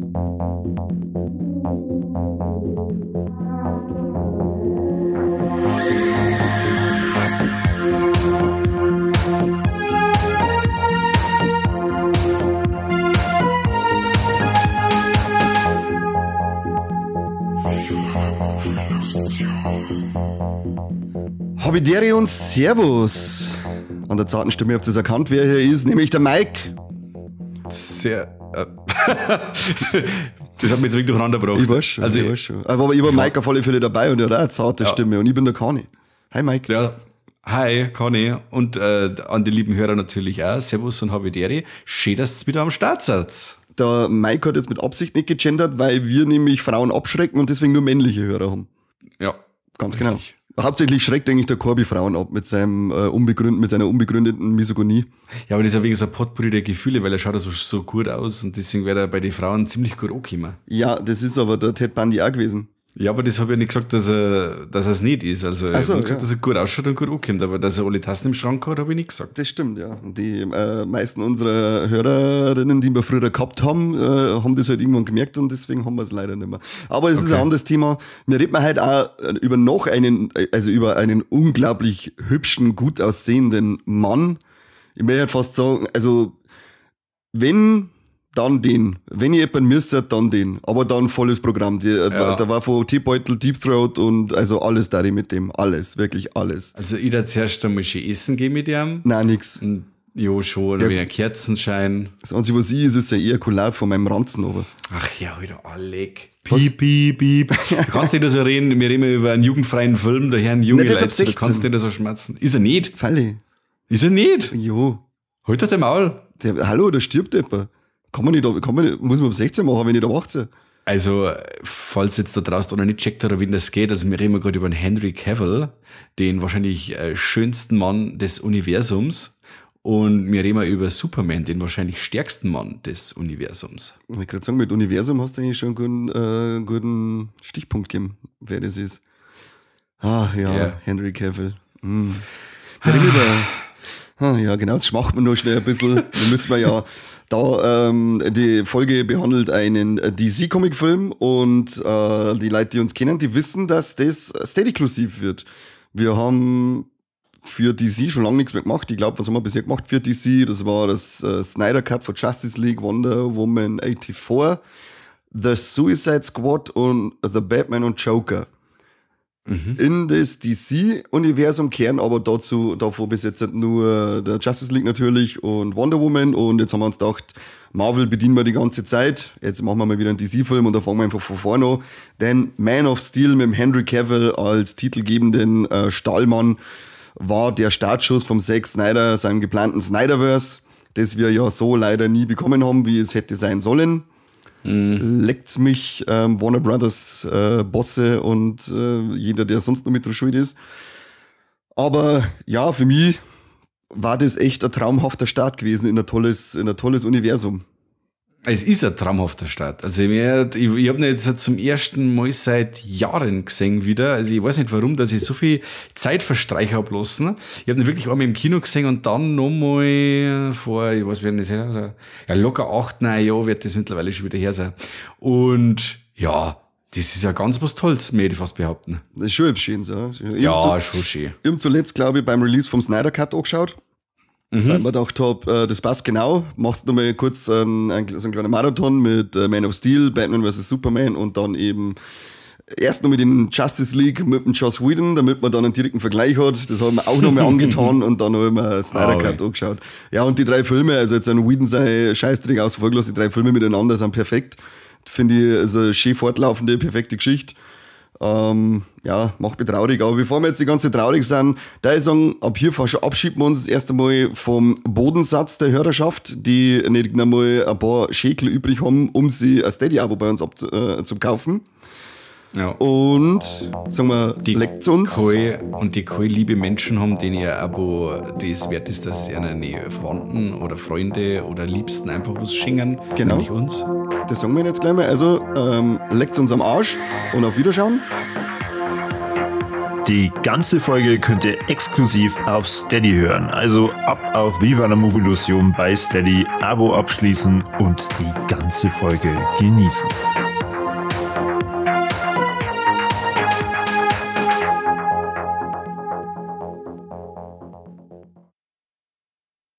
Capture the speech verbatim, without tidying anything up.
Habidere und Servus. An der zarten Stimme habt ihr es erkannt, wer hier ist, nämlich der Mike. Sehr. Äh, das hat mich jetzt wirklich durcheinander gebracht. Ich weiß schon, also, ich weiß schon. Aber ich war Mike auf alle Fälle dabei und er hat auch eine zarte ja. Stimme und ich bin der Kani. Hi Mike. Ja, hi Conny und äh, an die lieben Hörer natürlich auch. Servus und Habidere. Schön, dass ihr wieder am Start seid. Der Mike hat jetzt mit Absicht nicht gegendert, weil wir nämlich Frauen abschrecken und deswegen nur männliche Hörer haben. Ja, ganz richtig. Genau. Hauptsächlich schreckt eigentlich der Corby Frauen ab mit seinem äh, unbegründ, mit seiner unbegründeten Misogonie. Ja, aber das ist ja wegen so ein Potpourri der Gefühle, weil er schaut so, so gut aus und deswegen wäre er bei den Frauen ziemlich gut angekommen. Ja, das ist aber der Ted Bundy auch gewesen. Ja, aber das habe ich ja nicht gesagt, dass er, dass er es nicht ist. Also, ich so, habe gesagt, ja. dass er gut ausschaut und gut ankommt, aber dass er alle Tassen im Schrank hat, habe ich nicht gesagt. Das stimmt, ja. Und die äh, meisten unserer Hörerinnen, die wir früher gehabt haben, äh, haben das halt irgendwann gemerkt und deswegen haben wir es leider nicht mehr. Aber es okay. ist ein anderes Thema. Wir reden halt auch über noch einen, also über einen unglaublich hübschen, gut aussehenden Mann. Ich möchte halt fast sagen, also wenn... dann den. Wenn ihr jemanden müsstet, dann den. Aber dann volles Programm. Die, ja. Da war von Teebeutel, Deep Throat und also alles da mit dem. Alles, wirklich alles. Also ich da zuerst einmal schön essen gehen mit ihm. Nein, nix. Und, jo, schon, oder ja. Ein Kerzenschein. Das Einzige, was ich ist, ist ja eher Ejakulat von meinem Ranzen, aber. Ach ja, wieder Alec. Piep, piep, piep. Du kannst nicht so reden, wir reden über einen jugendfreien Film, der Herr ein junge Leute, du kannst nicht so schmerzen. Ist er nicht? Falle. Ist er nicht? Jo. Halt doch den Maul. Der, hallo, da stirbt jemand. Kann man nicht, kann man nicht, muss man ab sechzehn machen, wenn ich ab achtzehn. Also, falls jetzt da draußen noch nicht checkt oder wie das geht, also wir reden gerade über den Henry Cavill, den wahrscheinlich äh, schönsten Mann des Universums. Und wir reden über Superman, den wahrscheinlich stärksten Mann des Universums. Ich wollte gerade sagen, mit Universum hast du eigentlich schon einen guten, äh, guten Stichpunkt gegeben, wer das ist. Ah, ja, yeah. Henry Cavill. Hm. Wir reden über, ah, ja, genau, jetzt schmacht man noch schnell ein bisschen. Da müssen wir ja, da, ähm, die Folge behandelt einen D C-Comic-Film und äh, die Leute, die uns kennen, die wissen, dass das Steady-Klusiv wird. Wir haben für D C schon lange nichts mehr gemacht. Ich glaube, was haben wir bisher gemacht für D C? Das war das äh, Snyder Cut von Justice League, Wonder Woman vierundachtzig, The Suicide Squad und The Batman und Joker. Mhm. In das D C-Universum kehren aber dazu, davor bis jetzt nur der Justice League natürlich und Wonder Woman und jetzt haben wir uns gedacht, Marvel bedienen wir die ganze Zeit, jetzt machen wir mal wieder einen D C-Film und da fangen wir einfach von vorne an, denn Man of Steel mit dem Henry Cavill als titelgebenden äh, Stahlmann war der Startschuss vom Zack Snyder, seinem geplanten Snyderverse, das wir ja so leider nie bekommen haben, wie es hätte sein sollen. Mhm. Leckt's mich, ähm, Warner Brothers äh, Bosse und äh, jeder, der sonst noch mit der Schuld ist. Aber ja, für mich war das echt ein traumhafter Start gewesen in ein tolles, in ein tolles Universum. Es ist ein traumhafter Start. Also ich, ich, ich habe ihn jetzt zum ersten Mal seit Jahren gesehen wieder. Also ich weiß nicht warum, dass ich so viel Zeit verstreichen habe lassen. Ich habe ihn wirklich einmal im Kino gesehen und dann nochmal vor, ich weiß nicht, also, ja, locker acht, neun Jahre wird das mittlerweile schon wieder her sein. Und ja, das ist ja ganz was Tolles, möchte ich fast behaupten. Das ist schon hübsch schön, so. Ja, zu, schon schön. Ich habe zuletzt, glaube ich, beim Release vom Snyder Cut angeschaut. Mhm. Weil ich mir gedacht habe, das passt genau. Machst du nochmal kurz einen, einen, so einen kleinen Marathon mit Man of Steel, Batman versus. Superman und dann eben erst noch mit den Justice League mit dem Joss Whedon, damit man dann einen direkten Vergleich hat. Das haben wir auch nochmal angetan und dann habe ich mir Snyder Cut oh, angeschaut. Ja, und die drei Filme, also jetzt ein Whedon sei Scheißdreck ausfolglos, die drei Filme miteinander sind perfekt. Finde ich, also eine schön fortlaufende, perfekte Geschichte. Ähm, ja, macht mich traurig. Aber bevor wir jetzt die ganze traurig sind, da ich sagen, ab hier abschieben wir uns das erste Mal vom Bodensatz der Hörerschaft, die nicht einmal ein paar Schäkel übrig haben, um sie ein Steady-Abo bei uns abzukaufen. Ja. Und, sagen wir, die leckt's uns. Keine, und die keine liebe Menschen haben, denen ihr Abo das wert ist, dass sie ihnen Verwandten oder Freunde oder Liebsten einfach was schenken, genau. Nämlich uns. Das sagen wir jetzt gleich mal. Also, ähm, leckt's uns am Arsch und auf Wiederschauen. Die ganze Folge könnt ihr exklusiv auf Steady hören. Also ab auf Viva la Movilusion bei Steady, Abo abschließen und die ganze Folge genießen.